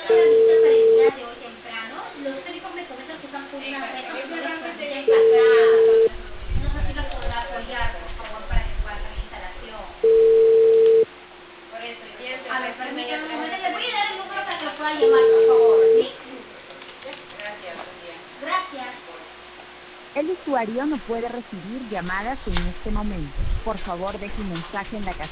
para el día de hoy temprano. Los técnicos me comentan que están con una red que no sé si nos podrá apoyar, por favor, para que pueda hacer la instalación. Por eso, A ver, permítame un momento, le voy a dar el número para que lo pueda llamar, por favor, ¿sí? gracias, buen día. Gracias. El usuario no puede recibir llamadas en este momento. Por favor, deje un mensaje en la casilla